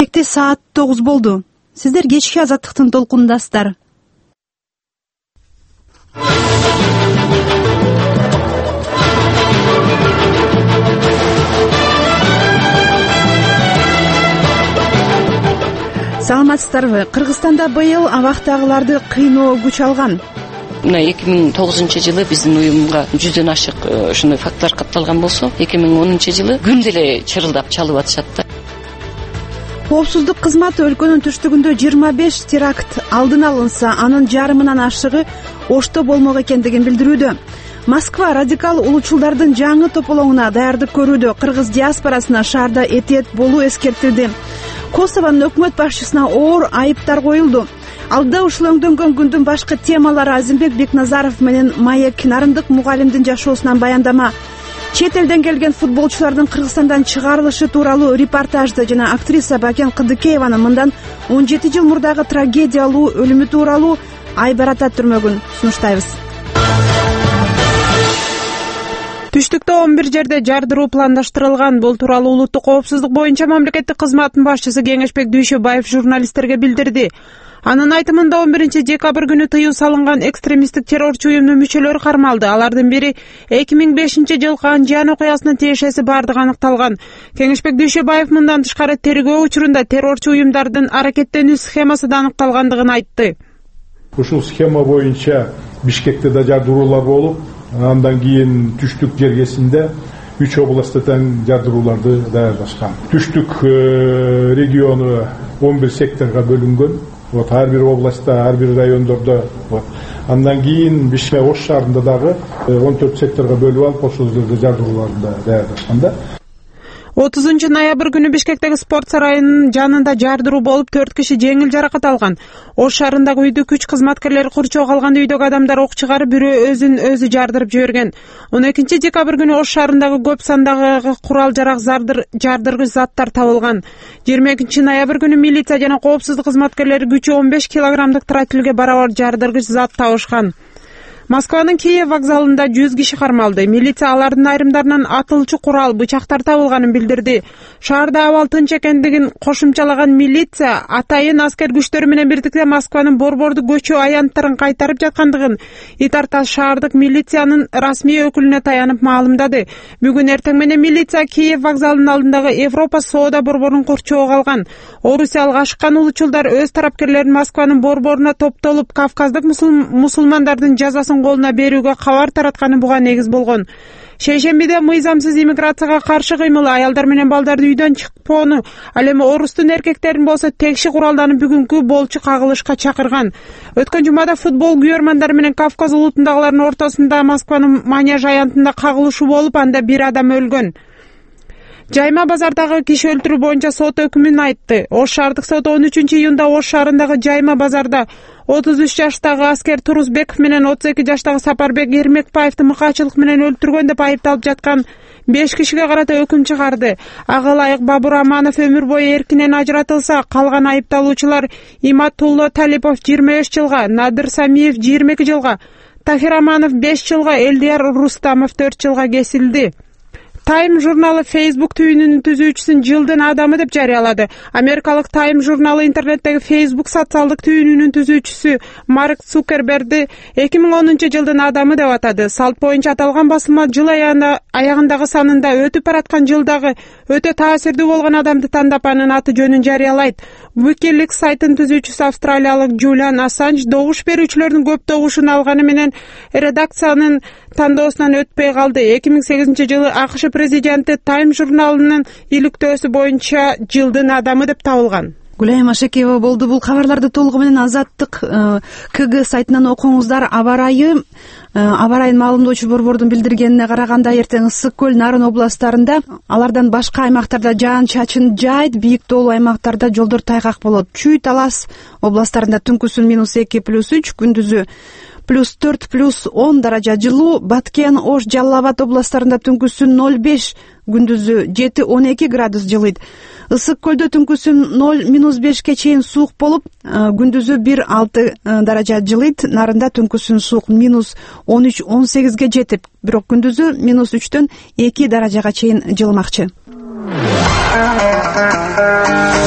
Бишкекте саат 9 болду. Сиздер кечки азаттыктын толкундасыздар. Саламатсыздарбы? Кыргызстанда быйыл абактагыларды кыйноо күч алган. Мына 2009-жылы биздин уюмга 100дөн ашык ушундай фактылар катталган болсо, 2010-жылы күн деле чырылдап чалып атышат да. Коопсуздук кызматы өлкөнүн түштүгүндө 25 теракт алдын алынса, анын жарымынан ашыгы Ошто болмок экендигин билдирүүдө. Москва радикал улуучулдардын жаңы тополоңуна даярдык көрүүдө. Кыргыз диаспорасына шаарда этиет болуу эскертилди. Косованын өкмөт башчысына оор айыптар коюлду. Алда ушул өңдөнгөн күндүн башкы темалары Азимбек Бекназаров менен Маек Нарындык мугалимдин жашоосунан баяндама. Чет элден келген футболчулардын Кыргызстандан чыгарылышы тууралуу репортажды жана актриса Бакен Кыдыкееванын мындан 17 жыл мурдагы трагедиялуу өлүмү тууралуу Айбар ата түрмөгүн сунуштайбыз. Түштүктө 11 жерде жардыруу пландаштырылган. Бул тууралуу улуттук коопсуздук боюнча мамлекеттик кызматтын башчысы Кеңешбек Дүйшөбаев журналисттерге билдирди. Анын айтымында 11 декабрь күнү тыюу салынган экстремисттик террорчу уюмдун мүчөлөрү кармалды. Алардын бири 2005 жылкы Анжан окуясынын тиешеси бардыгы аныкталган. Кеңешбек Дүйшөбаев мындан тышкары тергөө учурунда террорчу уюмдардын аракеттенүү схемасы да аныкталгандыгын айтты. Ушул схема боюнча Бишкекте да жардыруулар болуп, андан кийин Түштүк жергесинде 3 областтан жардырууларды даярдашкан. Түштүк региону 11 секторго бөлүнгөн. Ар бир областта, ар бир райондордо. Андан кийин Бишкек Ош шаарында дагы 14 секторго бөлүп алып, ошол жерде жардырууларды даярдашкан. 30 ноябрь күнү Бишкектеги спорт сарайынын жанында жардыруу болуп 4 киши жеңил жаракат алган. Ош шаарындагы үйдү күч кызматкерлери курчоо калган. Үйдөгү адамдар ок чыгарып, бирөө өзүн өзү жардырып жиберген. 12 декабрь күнү Ош шаарындагы көп сандагы курал жарак жардыргыч заттар табылган. 22 ноябрь күнү милиция жана коопсуздук кызматкерлери күчү 15 килограммдык тротилге барабар жардыргыч зат табышкан. Москванын Киев вокзалында 100 киши кармалды. Милиция алардын айрымдарынан атылчу курал, бычактар табылганын билдирди. Шаарда абал тынч экендигин кошумчалаган милиция атайын аскер күчтөрү менен бирдикте Москванын борбордук көчүү аянттарын кайтарып жаткандыгын Итартас шаардык милициянын расмий өкүлүнө таянып маалымдады. Бүгүн эртең менен милиция Киев вокзалынын алдындагы Европа соода борборун курчоого алган. Орусиялык ашыккан улуучулдар өз тарапкерлерин Москванын борборуна топтолуп, кавказдык мусулмандардын жазасын колуна берүүгө кабар таратканы буга негиз болгон. Шейшембиде мыйзамсыз иммиграцияга каршы кыймыл, аялдар менен балдарды үйдөн чыкпоону, ал эми орустун эркектерин болсо текши куралданып бүгүнкү болчу кагылышка чакырган. Өткөн жумада футбол күйөрмандары менен Кавказ улутундагылардын ортосунда Москванын Манеж аянтында кагылышуу болуп, анда бир адам өлгөн. Жайма базардагы киши өлтүрүү боюнча сот өкүмүн айтты. Ош шаардык соту 13 июнда Ош шаарындагы Жайма базарда 33 жаштагы аскер Турузбеков менен 32 жаштагы Сапарбек Эрмекбаевди мыкаачылык менен өлтүргөн деп айыпталып жаткан 5 кишиге карата өкүм чыгарды. Ага ылайык Бабур Аманов өмүр бою эркинен ажыратылса, калган айыпталуучулар Иматулло Талипов 25 жылга, Надыр Самиев 22 жылга, Тахир Аманов 5 жылга, Элдияр Рустамов 4 жылга кесилди. Time журналы Facebook түйүнүнүн түзүүчүсүн жылдын адамы деп жарыялады. Америкалык Time журналы интернеттеги Facebook социалдык түйүнүнүн түзүүчүсү Марк Цукербергди 2010 жылдын адамы деп атады. Салт боюнча аталган басылма жыл аягындагы санында өтүп бараткан жылдагы өтө таасирдүү болгон адамды тандап анын аты жөнүн жарыялайт. Wikileaks сайтынын түзүүчүсү австралиялык Джулиан Ассанж добуш берүүчүлөрдүн көп добушун алганы менен редакциянын тандоосунан өтпөй калды. 2008 жылы АКШ президенти Time журналынын иликтөөсү боюнча жылдын адамы деп табылган. Гүлайым Ашекеева болду. Бул кабарларды толугу менен Азаттык КГ сайтынан окуңуздар. Аба райын маалымдоочу борбордун билдиргенине караганда, эртең Ысык көл, Нарын областтарында, алардан башка аймактарда жаан-чачын жайт, бийик тоолуу аймактарда жолдор тайгак болот. Чүй, Талас областтарында түнкүсүн -2+3, күндүзү +4+10 даража жылуу. Баткен, Ош, Жалал Абад областтарында түнкүсүн 0,5, күндүзү 7-12 градус жылыйт. Ысык көлдө түнкүсүн 0-5ке чейин суук болуп, күндүзү 1-6 даража жылыйт. Нарында түнкүсүн суук -13-18ге жетип, бирок күндүзү -3-2 даражага чейин жылымакчы.